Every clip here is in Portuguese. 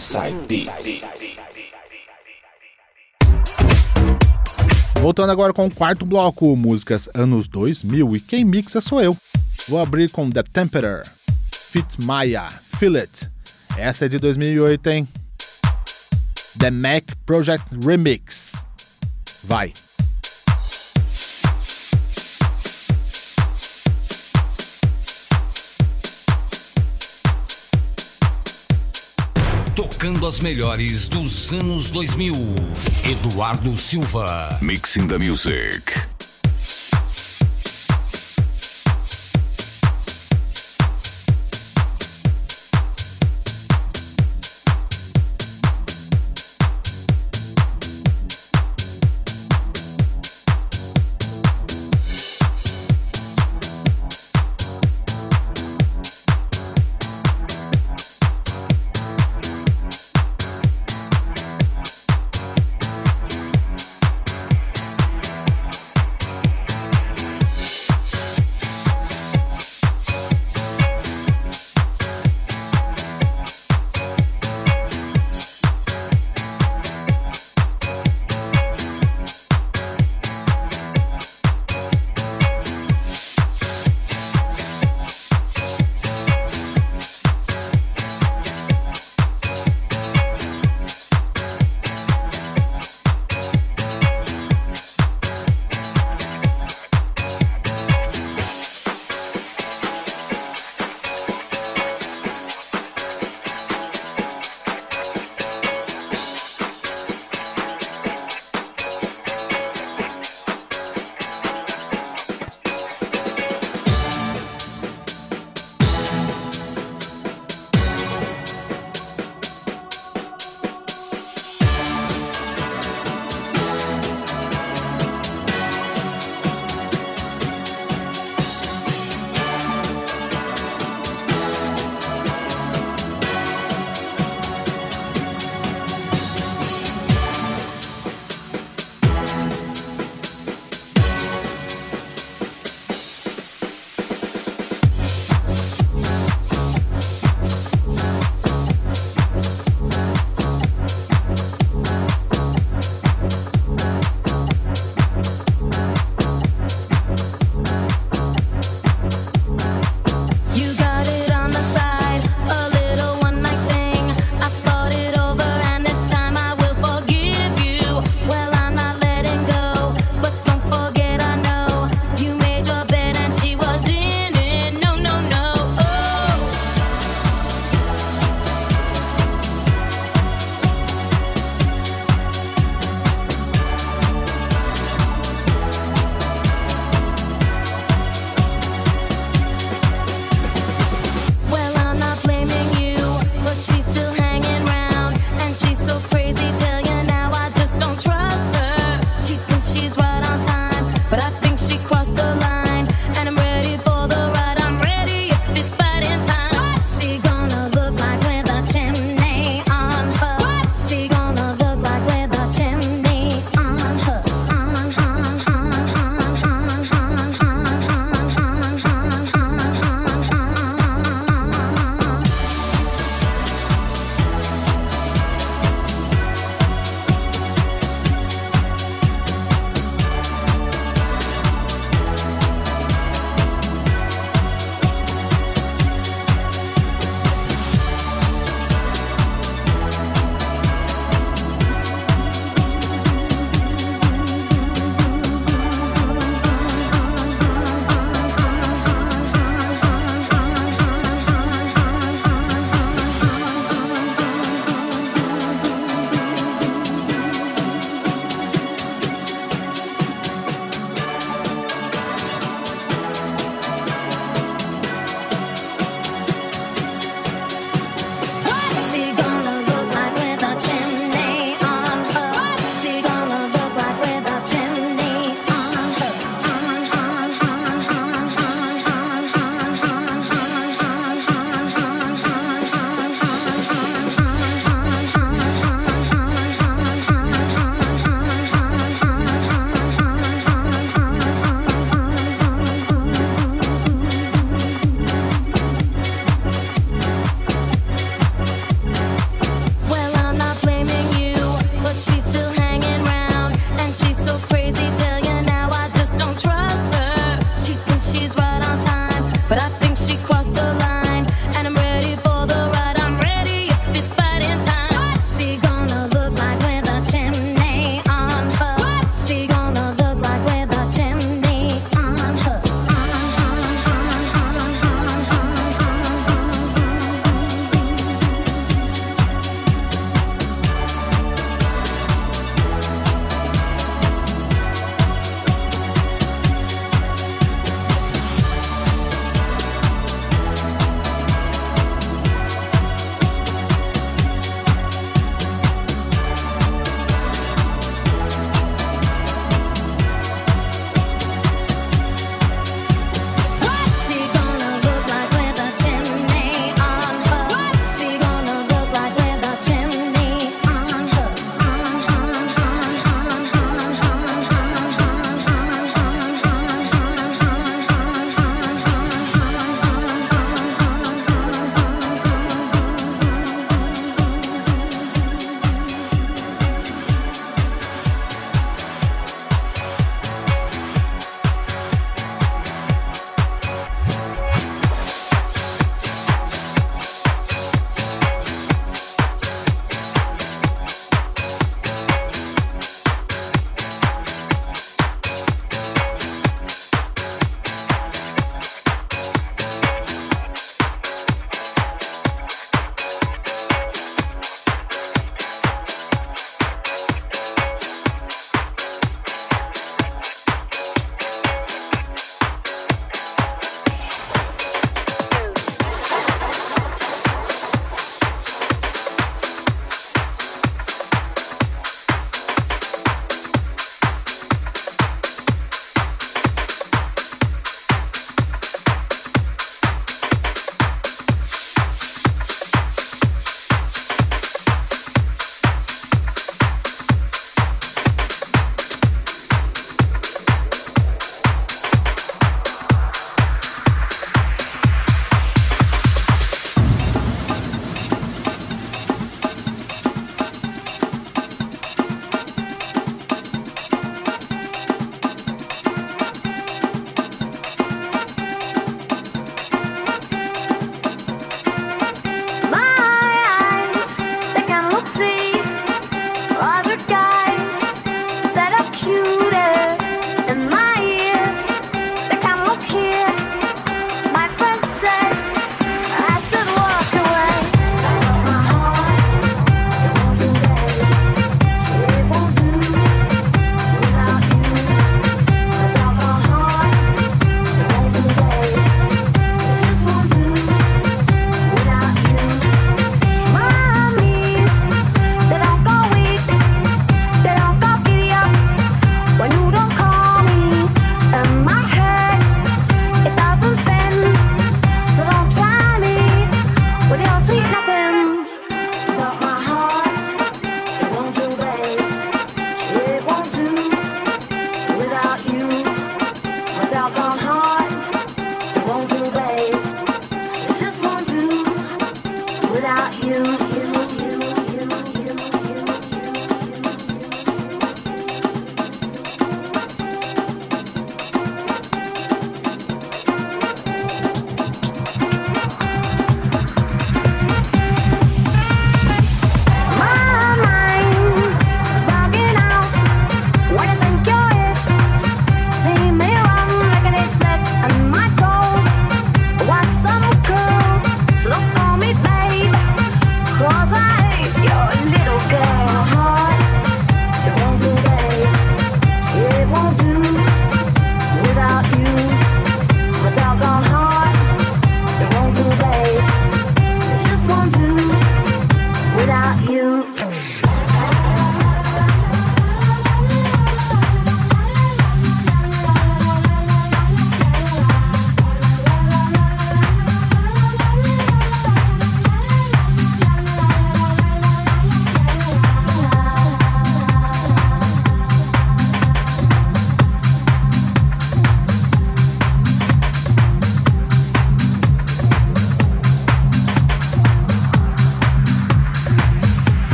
Inside Beats. Voltando agora com o quarto bloco, músicas anos 2000, e quem mixa sou eu. Vou abrir com The Temperer, Fit Maya, Feel It. Essa é de 2008, hein? The Mac Project Remix. Vai! Tocando as melhores dos anos 2000. Eduardo Silva. Mixing the music.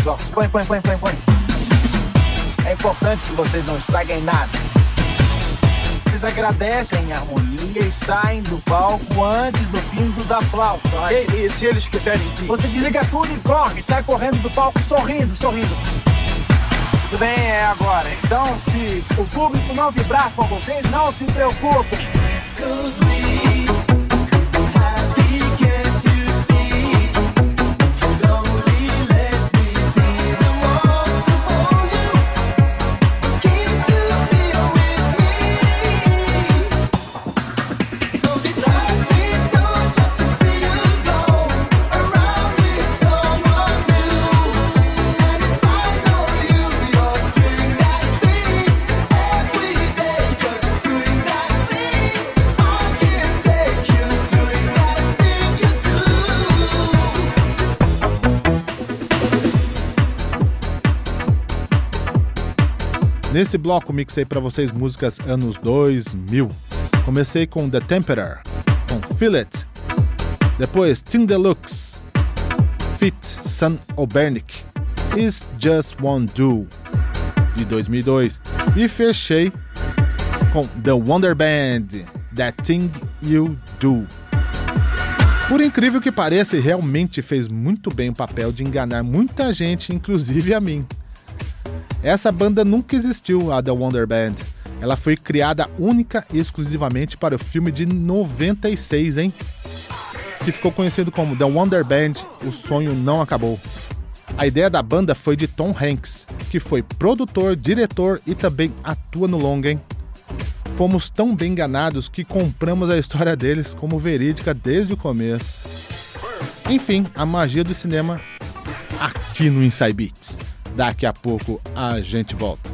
óculos. Põe. É importante que vocês não estraguem nada. Vocês agradecem a harmonia e saem do palco antes do fim dos aplausos. E se eles quiserem vir? Você desliga tudo e corre, sai correndo do palco sorrindo. Tudo bem, é agora. Então, se o público não vibrar com vocês, não se preocupem. Nesse bloco mixei para vocês músicas anos 2000. Comecei com The Temperer, com Feel It. Depois Tim Deluxe, Fit Son Obernik, Is Just One Do, de 2002. E fechei com The Wonder Band, That Thing You Do. Por incrível que pareça, realmente fez muito bem o papel de enganar muita gente, inclusive a mim. Essa banda nunca existiu, a The Wonder Band. Ela foi criada única e exclusivamente para o filme de 96, hein? Que ficou conhecido como The Wonder Band, O Sonho Não Acabou. A ideia da banda foi de Tom Hanks, que foi produtor, diretor e também atua no longa, hein? Fomos tão bem enganados que compramos a história deles como verídica desde o começo. Enfim, a magia do cinema aqui no Inside Beats. Daqui a pouco a gente volta.